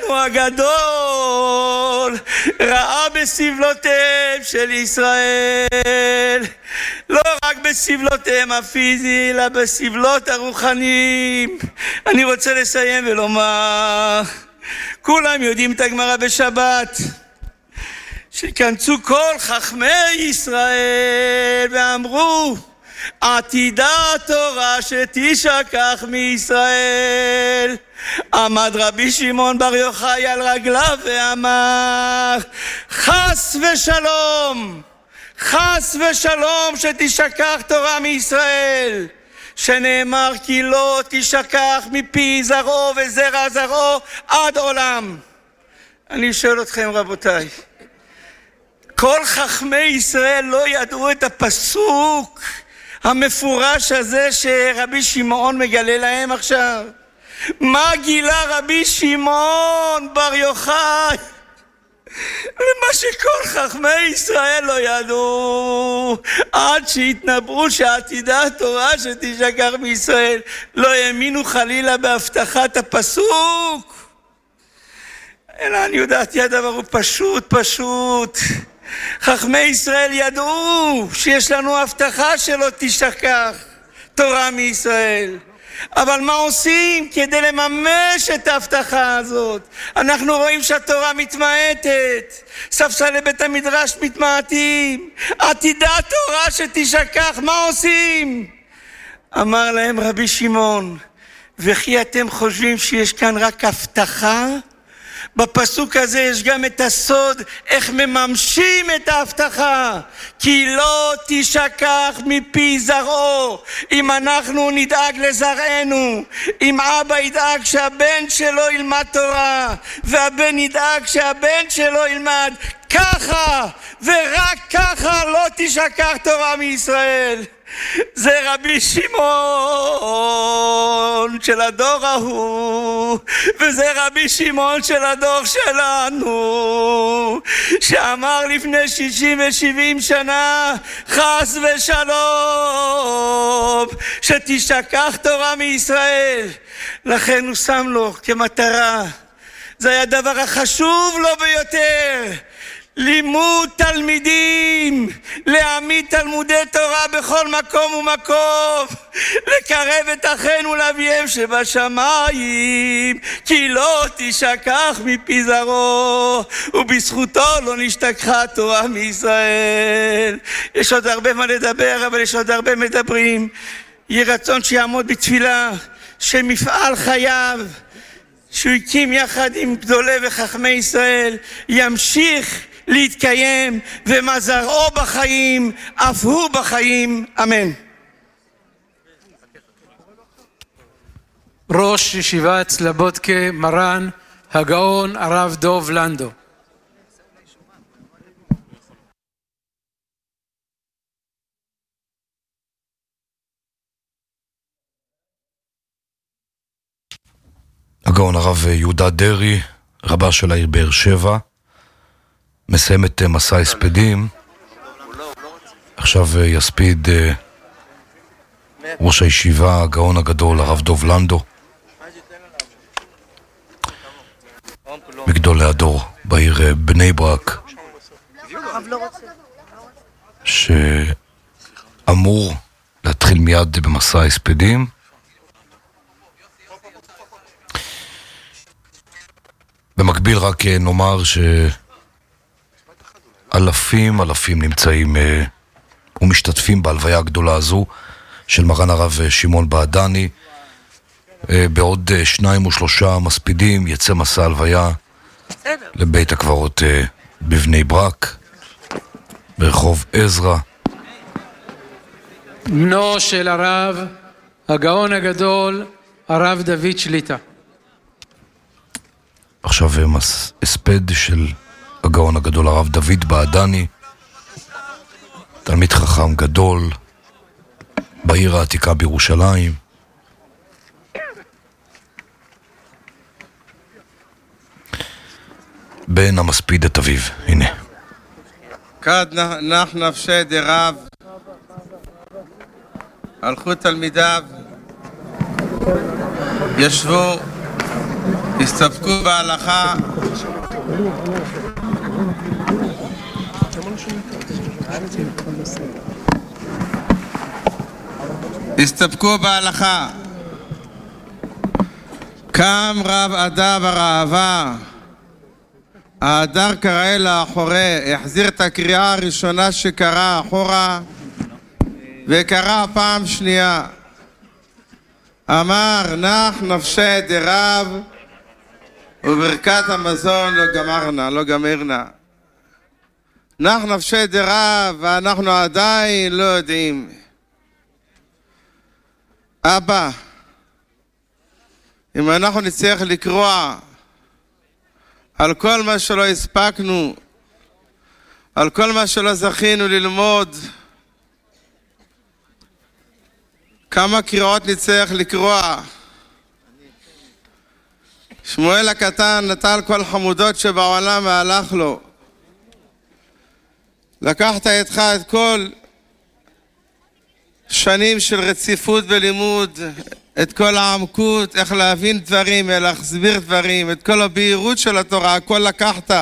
הגדול ראה בסבלותיהם של ישראל, לא רק בסבלותיהם הפיזיים, אלא בסבלות הרוחניים. אני רוצה לסיים ולומר, כולם יודעים את הגמרא בשבת, שכנסו כל חכמי ישראל ואמרו, עתידה התורה שתשכח מישראל. עמד רבי שמעון בר יוחאי על רגליו ואמר, חס ושלום שתשכח תורה מישראל, שנאמר כי לא תשכח מפי זרעו וזרע זרעו עד עולם. אני שואל אתכם רבותיי, כל חכמי ישראל לא ידעו את הפסוק המפורש הזה שרבי שמעון מגלה להם עכשיו? מה גילה רבי שמעון בר יוחאי למה שכל חכמי ישראל לא ידעו? עד שהתנבאו שעתידה התורה שתשכח מישראל, לא האמינו חלילה בהבטחת הפסוק. אלא אני יודעתי הדבר הוא פשוט. חכמי ישראל ידעו שיש לנו הבטחה שלא תשכח תורה מישראל, אבל מה עושים כדי לממש את ההבטחה הזאת? אנחנו רואים שהתורה מתמעטת, ספסלי בית המדרש מתמעטים, עתידה תורה שתשכח, מה עושים? אמר להם רבי שמעון, וכי אתם חושבים שיש כאן רק הבטחה? בפסוק הזה יש גם את הסוד איך מממשים את ההבטחה. כי לא תשכח מפי זרעו. אם אנחנו נדאג לזרענו, אם אבא ידאג שהבן שלו ילמד תורה, והבן ידאג שהבן שלו ילמד, ככה ורק ככה לא תשכח תורה מישראל. זה רבי שמעון של הדור ההוא, וזה רבי שמעון של הדור שלנו, שאמר לפני 60 ו70 שנה, חס ושלום שתשכח תורה מישראל. לכן הוא שם לו כמטרה, זה היה הדבר החשוב לו ביותר, לימוד תלמידים, להעמיד תלמודי תורה בכל מקום ומקום, לקרב את אחינו לאביהם שבשמיים, כי לא תשכח מפי זרעו, ובזכותו לא נשתכחה תורה מישראל. יש עוד הרבה מה לדבר, אבל יש עוד הרבה מדברים. יהיה רצון שיעמוד בתפילה שמפעל חייו שהוא הקים יחד עם גדולי וחכמי ישראל ימשיך להתקיים, ומה זרעו בחיים, אף הוא בחיים. אמן. ראש ישיבת סלבודקה, מרן הגאון הרב דוב לנדו. הגאון הרב יהודה דרי, רבה של העיר באר שבע, מסיים את מסע הספדים. עכשיו יספיד ראש הישיבה, הגאון הגדול הרב דוב לנדו, מגדולי הדור בעיר בני ברק, שאמור להתחיל מיד במסע הספדים. במקביל רק נאמר שאלפים נמצאים ומשתתפים בהלוויה הגדולה הזו של מרן הרב שמעון בעדני. בעוד 2 או 3 מספידים יצא מסע הלוויה לבית הקברות בבני ברק, ברחוב עזרא. בנו של הרב, הגאון הגדול, הרב דוד שליטה. עכשיו הספד של הגאון הגדול הרב דוד בעדני, תלמיד חכם גדול בעיר העתיקה בירושלים. בן המספיד את אביו, הנה. כד נח נפשי דרב, הלכו תלמידיו, ישבו, הסתפקו בהלכה, קם רב אדה ברעבה, האדר קרא לאחורי, החזיר את הקריאה הראשונה שקרא אחורה וקרא פעם שנייה. אמר נח נפשי דרב וברכת המזון לא גמרנה. נח נפשי דרב ואנחנו עדיין לא יודעים. אבא, אם אנחנו נצטרך לקרוא על כל מה שלא הספקנו, על כל מה שלא זכינו ללמוד, כמה קריאות נצטרך לקרוא? שמואל הקטן נטל כל חמודות שבעולם והלך לו. לקחת איתך את כל שנים של רציפות בלימוד, את כל העמקות, איך להבין דברים, איך להסביר דברים, את כל הבהירות של התורה, הכל לקחת.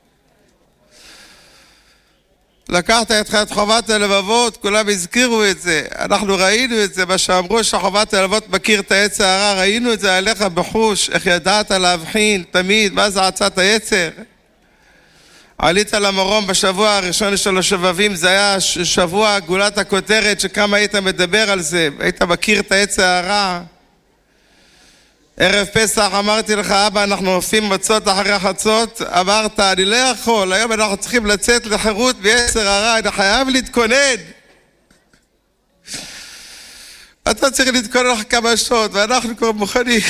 לקחת איתך את חובת הלבבות, כולם הזכירו את זה, אנחנו ראינו את זה, מה שאמרו שחובת הלבבות מכיר את היצר הרע, ראינו את זה עליך בחוש, איך ידעת להבחין תמיד, מה זה עצת היצר. עלית למרום בשבוע הראשון של השבבים, זה היה שבוע גולת הכותרת, שכמה היית מדבר על זה, היית מכיר את היצר הרע. ערב פסח אמרתי לך, אבא, אנחנו עושים מצות אחרי חצות, אמרת, אני לא יכול, היום אנחנו צריכים לצאת לחירות ביצר הרע, אני חייב להתכונן. אתה צריך להתכונן לך כמה שעות, ואנחנו כבר מוכנים.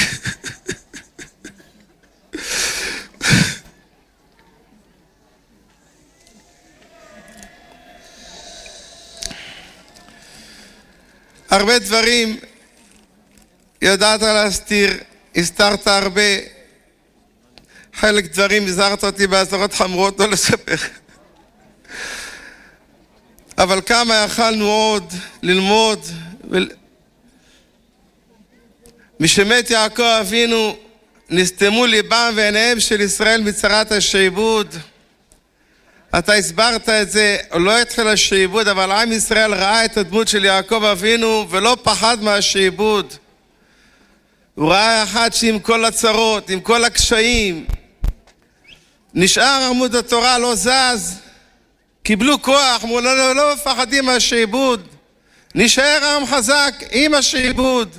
הרבה דברים ידעת להסתיר, הסתרת הרבה, חלק דברים הזהרת אותי באזהרות חמורות לא לספר. אבל כמה יכלנו עוד ללמוד. משמת יעקב אבינו נסתמו ליבם ועיניהם של ישראל מצרת השעבוד. אתה הסברת את זה, לא התחיל השעבוד, אבל עם ישראל ראה את הדמות של יעקב אבינו ולא פחד מהשעבוד. הוא ראה אחד שעם כל הצרות, עם כל הקשיים, נשאר עמוד התורה, לא זז, קיבלו כוח, אמרו לא מפחדים מהשעבוד, נשאר עם חזק עם השעבוד.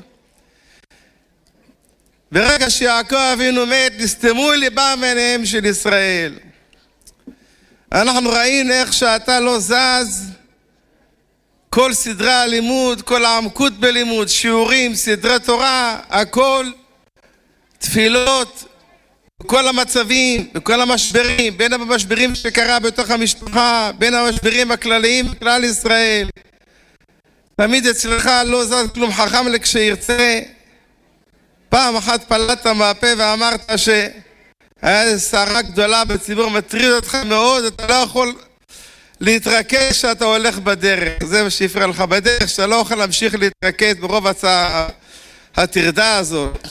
ברגע שיעקב אבינו מת, נסתמו ליבם ועיניהם של ישראל. אנחנו ראינו איך שאתה לא זז, כל סדרי הלימוד, כל העמקות בלימוד, שיעורים, סדרי תורה, הכל, תפילות, בכל המצבים, בכל המשברים, בין המשברים שקרה בתוך המשפחה, בין המשברים הכלליים בכלל ישראל. תמיד אצלך לא זז כלום, חכם לכשירצה. פעם אחת פלטת מהפה ואמרת שהיה סערה גדולה בציבור, מטריד אותך מאוד, אתה לא יכול להתרכז שאתה הולך בדרך. זה מה שהפריע לך בדרך, שאתה לא יכול להמשיך להתרכז ברוב הטרדה הזאת.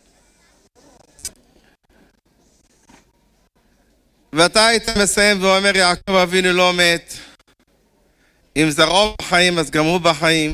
ואתה היית מסיים ואומר, יעקב אבינו לא מת, אם זרעו בחיים אז גם הוא בחיים.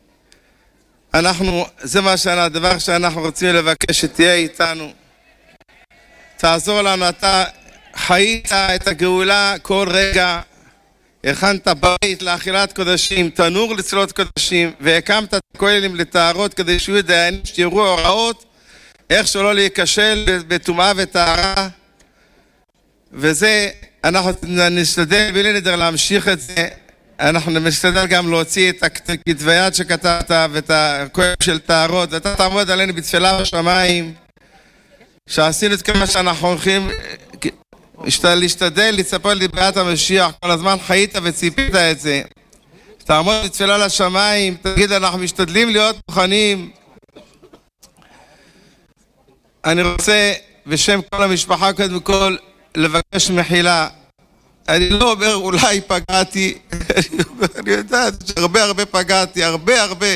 זה מה הדבר שאנחנו רוצים לבקש, שתהיה איתנו, תעזור לנו. אתה חיית את הגאולה כל רגע, הכנת בית לאכילת קודשים, תנור לצלות קודשים, והקמת את הכוללים לטהרות כדי שיהיו דיינים שתראו הוראות איך שלא להיכשל בטומאה וטהרה. וזה אנחנו נשתדל בלי נדר להמשיך את זה. אנחנו נשתדל גם להוציא את הכתבי יד שכתבת ואת הכואב של טהרות, ואתה תעמוד עלינו בתפילה בשמיים, שעשינו את כמה שאנחנו הולכים להשתדל לצפות לבריאת המשיח. כל הזמן חיית וציפית את זה, תעמוד בתפילה לשמיים, תגיד אנחנו משתדלים להיות מוכנים. אני רוצה בשם כל המשפחה קודם כל לבקש מחילה. אני לא אומר אולי פגעתי, אני יודעת שהרבה פגעתי, הרבה,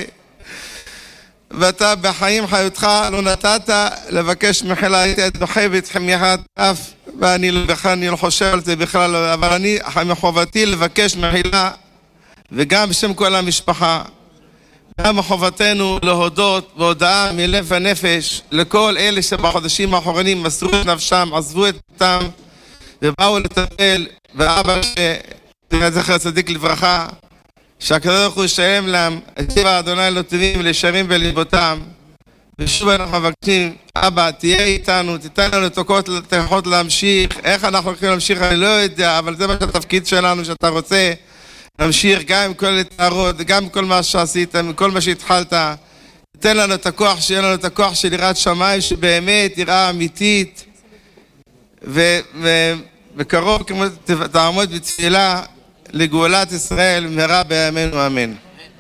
ואתה בחיים חיותך לא נתת לבקש מחילה. הייתי דוחה ואתכם יחד אף, ואני לא חושב על זה בכלל, אבל אני מחובתי לבקש מחילה, וגם בשם כל המשפחה, גם מחובתנו להודות בהודעה מלב ונפש לכל אלה שבחודשים האחרונים מסרו את נפשם, עזבו את ביתם ובאו לטפל, ואבא זכר צדיק לברכה, שהקדוש ברוך הוא ישלם להם את טבע אדוני לא טובים ולשרים בליבותם. ושוב אנחנו מבקשים, אבא תהיה איתנו, תיתן לנו תוכחות להמשיך. איך אנחנו הולכים להמשיך אני לא יודע, אבל זה מה שהתפקיד שלנו, שאתה רוצה להמשיך גם עם כל הטהרות, גם עם כל מה שעשית, עם כל מה שהתחלת. תיתן לנו את הכוח, שיהיה לנו את הכוח של יראת שמיים, שבאמת יראה אמיתית, ובקרוב תעמוד בתפילה לגאולת ישראל מהרה בימינו, אמן.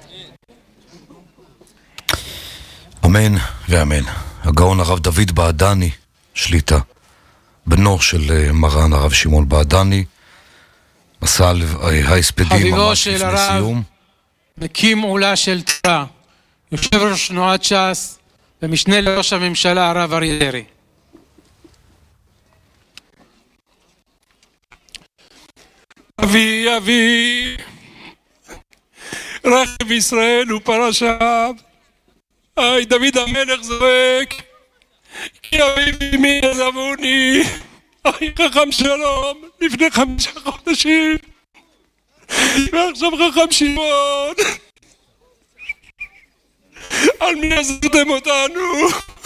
אמן ואמן. הגאון הרב דוד בעדני שליטה, בנו של מרן הרב שמעון בעדני, מסע ההספדים ממש לפני סיום. חביבו של הרב, מקים עולה של תורה, יושב ראש תנועת ש"ס ומשנה לראש הממשלה הרב אריה דרעי. אבי רכב ישראל ופרשיו, דוד המלך זועק, כי אבי אמי עזבוני, חכם שלום לפני 5 חודשים, ועכשיו חכם שמעון, על מי עזרתם אותנו?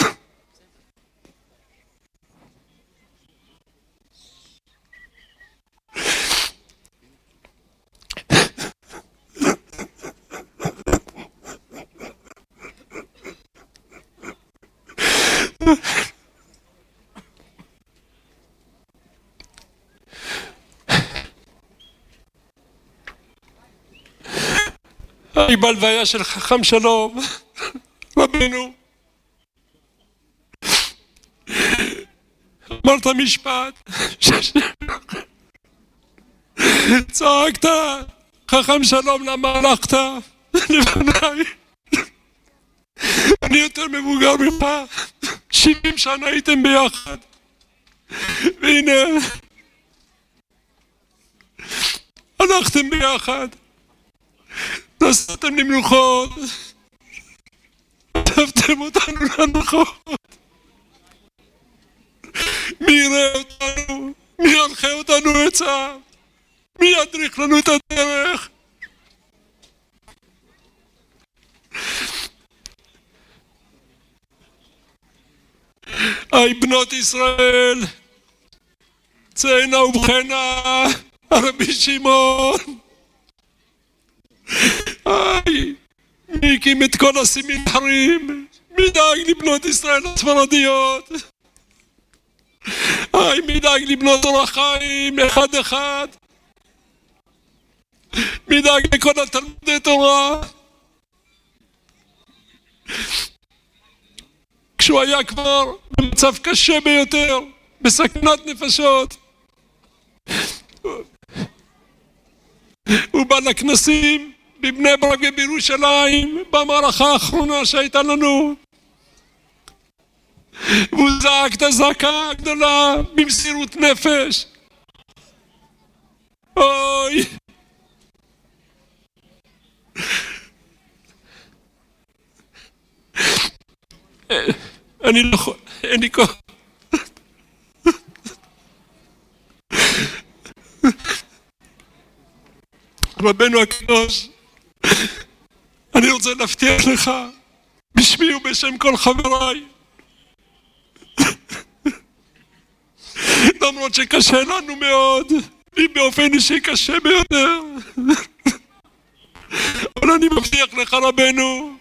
אני בלוויה של חכם שלום רבנו, אמרת משפט, צעקת חכם שלום למה הלכת לפניי, אני יותר מבוגר ממך, 70 שנה הייתם ביחד, והנה הלכתם ביחד, נסעתם למנוחות, עזבתם אותנו לנוחות. מי יראה אותנו? מי ינחה אותנו עצה? מי ידריך לנו את הדרך? היי בנות ישראל, צאנה ובחנה הרבי שמעון, מי הקים את כל הסמינרים? מי דאג לבנות ישראל הספרדיות? מי דאג לבנות אורח חיים אחד אחד? מי דאג לכל התלמודי תורה? כשהוא היה כבר במצב קשה ביותר, בסכנת נפשות, הוא בא לכנסים בבני ברק ובירושלים במערכה האחרונה שהייתה לנו, והוא זעק את הזעקה הגדולה במסירות נפש. אוי, אני לא יכול, אין לי כוח. רבנו הקדוש, אני רוצה להבטיח לך בשמי ובשם כל חבריי, למרות שקשה לנו מאוד, לי באופן אישי קשה ביותר, אבל אני מבטיח לך רבנו,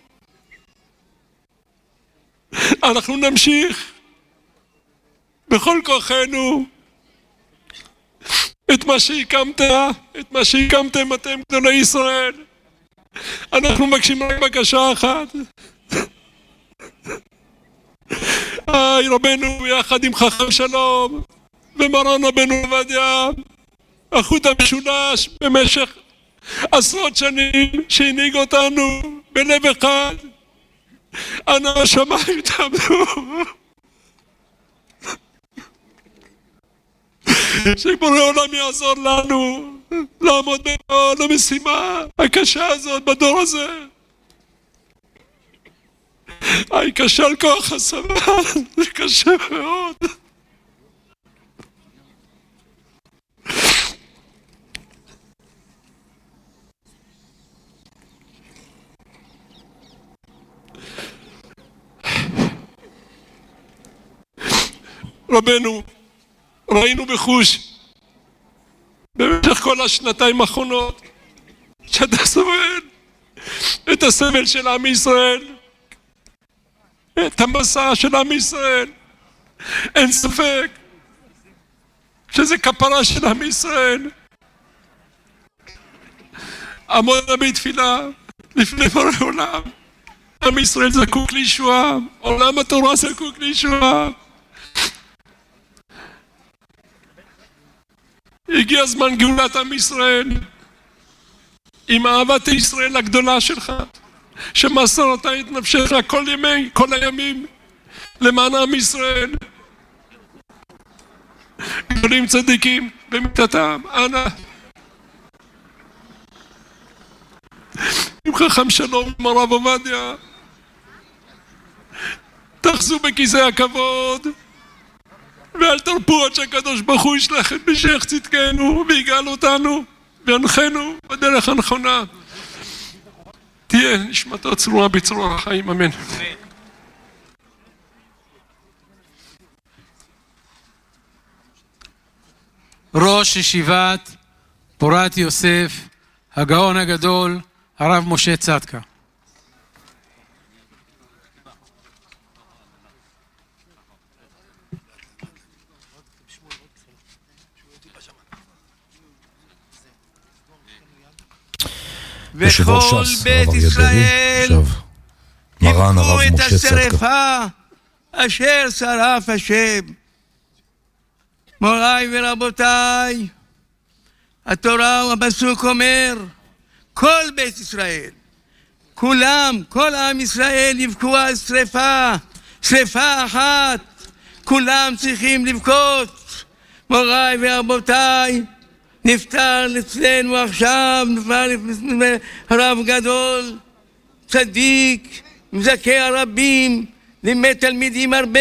אנחנו נמשיך בכל כוחנו את מה שהקמתם אתם גדולי ישראל. אנחנו מבקשים רק בקשה אחת. רבנו יחד עם חכם שלום ומרן רבנו עובדיה, החוט המשולש במשך עשרות שנים שהנהיג אותנו בלב אחד, אנא השמיים תעמדו, שבורא עולם יעזור לנו לעמוד בכל המשימה הקשה הזאת בדור הזה. קשה על כוח הסבל, זה קשה מאוד. רבנו, ראינו בחוש במשך כל השנתיים האחרונות שאתה סובל את הסבל של עם ישראל, את המסע של עם ישראל. אין ספק שזה כפרה של עם ישראל. עמוד בתפילה לפני בורא עולם. עם ישראל זקוק לישועה, עולם התורה זקוק לישועה. הגיע הזמן גאולת עם ישראל, עם אהבת ישראל הגדולה שלך, שמסרת את נפשך כל הימים למען עם ישראל. גדולים צדיקים במיתתם, אנא עם חכם שלום עם הרב עובדיה, תחזו בכיסא הכבוד ואל תרפו עד שהקדוש ברוך הוא ישלח את משיח צדקנו ויגאל אותנו וינחנו בדרך הנכונה. תהיה נשמתו צרורה בצרור החיים, אמן. ראש ישיבת פורת יוסף, הגאון הגדול, הרב משה צדקה. וכל בית ישראל יבכו את השרפה אשר שרף השם. מוריי ורבותיי, התורה והפסוק אומר, כל בית ישראל, כולם, כל עם ישראל יבכו על שרפה אחת, כולם צריכים לבכות. מוריי ורבותיי, נפטר אצלנו עכשיו, הרב גדול, צדיק, מזכה הרבים, לימד תלמידים הרבה,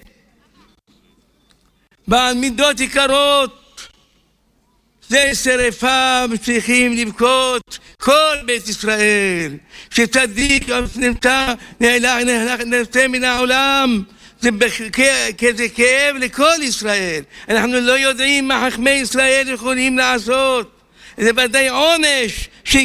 בעל מידות יקרות. זה שרפה וצריכים לבכות כל בית ישראל, שצדיק נמצא מן העולם, זה כאב לכל ישראל. אנחנו לא יודעים מה חכמי ישראל יכולים לעשות. זה ודאי עונש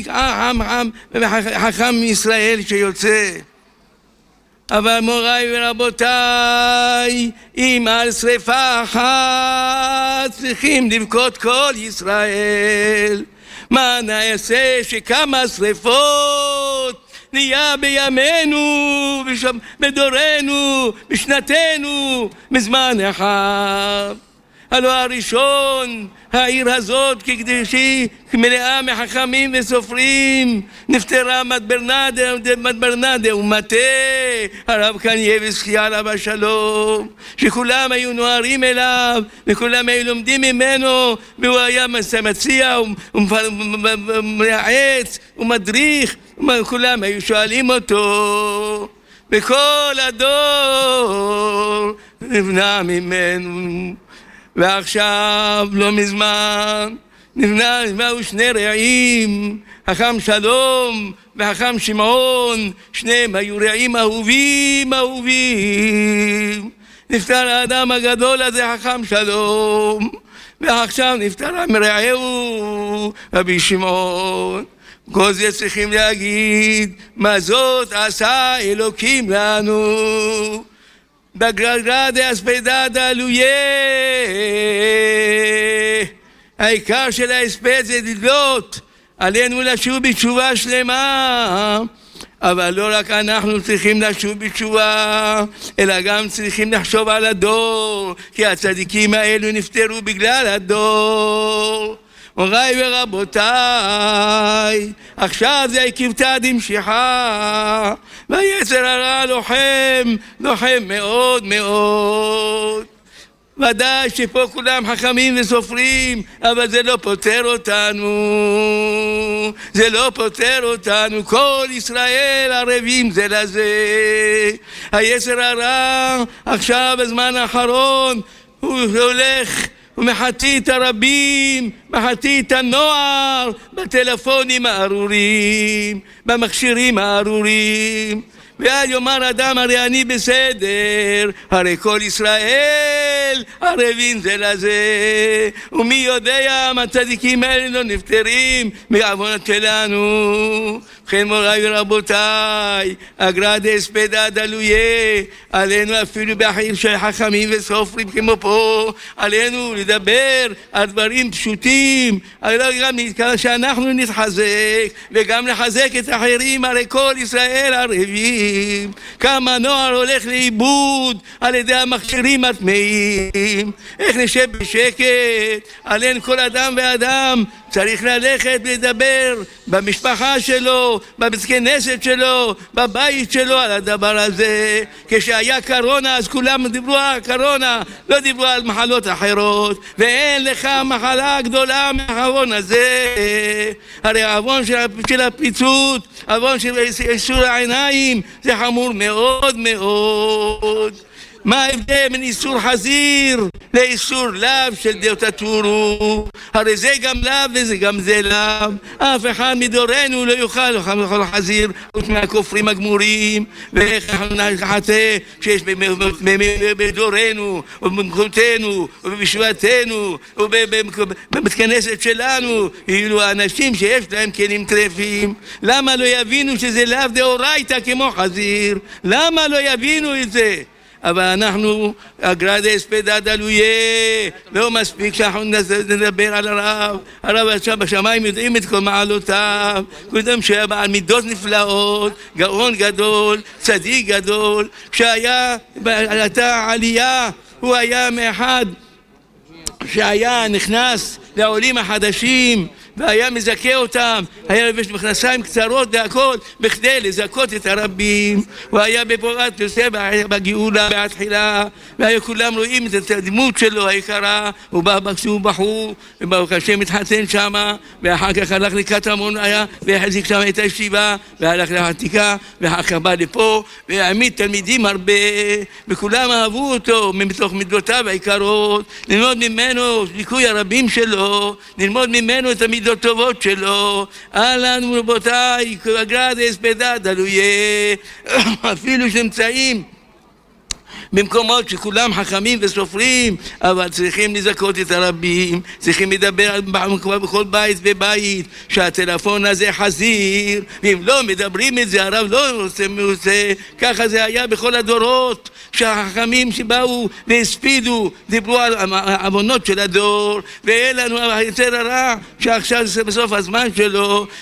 חכם מישראל שיוצא. אבל מוריי ורבותיי, אם על שריפה אחת צריכים לבכות כל ישראל. מה נעשה שכמה שריפות נהיה בימינו, בדורנו, בשנתנו, בזמן אחד. הלא הראשון, העיר הזאת כקדשי, מלאה מחכמים וסופרים, נפטרה מדברנדה ומטה, הרב קנייבסקי עליו השלום, שכולם היו נוערים אליו, וכולם היו לומדים ממנו, והוא היה מציע ומייעץ ומדריך, וכולם היו שואלים אותו, וכל הדור נבנה ממנו. ועכשיו לא מזמן נבנהו שני רעים, חכם שלום וחכם שמעון, שניהם היו רעים אהובים. נפטר האדם הגדול הזה חכם שלום, ועכשיו נפטר מרעהו רבי שמעון. כל זה צריכים להגיד, מה זאת עשה אלוקים לנו. בגרדה הספדה דלויה, העיקר של ההספד זה לדלות, עלינו לשוב בתשובה שלמה. אבל לא רק אנחנו צריכים לשוב בתשובה, אלא גם צריכים לחשוב על הדור, כי הצדיקים האלו נפטרו בגלל הדור. מוריי ורבותיי, עכשיו זה עקבתא דמשיחא, והיצר הרע לוחם מאוד מאוד. ודאי שפה כולם חכמים וסופרים, אבל זה לא פותר אותנו, כל ישראל ערבים זה לזה. היצר הרע עכשיו בזמן האחרון הוא הולך ומחטיא את הרבים, מחטיא את הנוער בטלפונים הארורים, במכשירים הארורים. ואל יאמר אדם הרי אני בסדר, הרי כל ישראל ערבים זה לזה. ומי יודע מה הצדיקים האלה לא נפטרים מעוונות שלנו. וכן מוריי ורבותיי, אגרא דהספדא דלויה, עלינו אפילו בחיר של חכמים וסופרים כמו פה, עלינו לדבר על דברים פשוטים, גם שאנחנו נתחזק וגם לחזק את האחרים. הרי כל ישראל ערבים. כמה נוער הולך לאיבוד על ידי המכשירים הטמאים. איך נשב בשקט? עלינו כל אדם ואדם צריך ללכת לדבר במשפחה שלו, בבית כנסת שלו, בבית שלו על הדבר הזה. כשהיה קורונה אז כולם דיברו על קורונה, לא דיברו על מחלות אחרות, ואין לך מחלה גדולה מהעוון הזה. הרי העוון של הפיצות, העוון של איסור העיניים, זה חמור מאוד מאוד. מה ההבדל בין איסור חזיר לאיסור לאו של דאותתורו? הרי זה גם לאו וזה גם זה לאו. אף אחד מדורנו לא יוכל לאכול חזיר חוץ מהכופרים הגמורים. ואיך אנחנו נחטא שיש בדורנו ובמקומותינו ובבישועתנו ובבית כנסת שלנו אילו האנשים שיש להם כלים טרפים? למה לא יבינו שזה לאו דאורייתא כמו חזיר? למה לא יבינו את זה? אבל אנחנו, אגרא דהספדא דלויה, לא מספיק שאנחנו נדבר על הרב. הרב עכשיו בשמיים יודעים את כל מעלותיו, קודם שהיה בעל מידות נפלאות, גאון גדול, צדיק גדול. כשהיה עלתה עלייה, הוא היה מאחד שהיה נכנס לעולים החדשים, והיה מזכה אותם, היה לבש מכנסיים קצרות והכל, בכדי לזכות את הרבים. הוא היה בפורת יוסף בגאולה בהתחילה, והיו כולם רואים את הדמות שלו היקרה. הוא בא כשהוא בחור, וברוך השם התחתן שמה, ואחר כך הלך לקטמון, והחזיק שם את הישיבה, והלך לעתיקה, ואחר כך בא לפה, והעמיד תלמידים הרבה, וכולם אהבו אותו מתוך מידותיו היקרות. ללמוד ממנו ליקוי הרבים שלו, ללמוד ממנו את המידות טובות שלו. אהלן רבותיי, אגרא דהספדא דלויה, אפילו שנמצאים במקומות שכולם חכמים וסופרים, אבל צריכים לזכות את הרבים, צריכים לדבר בכל בית ובית שהטלפון הזה חזיר, ואם לא מדברים את זה הרב לא עושה. ככה זה היה בכל הדורות, שהחכמים שבאו והספידו דיברו על העוונות של הדור, ואין לנו היצר הרע שעכשיו זה בסוף הזמן שלו,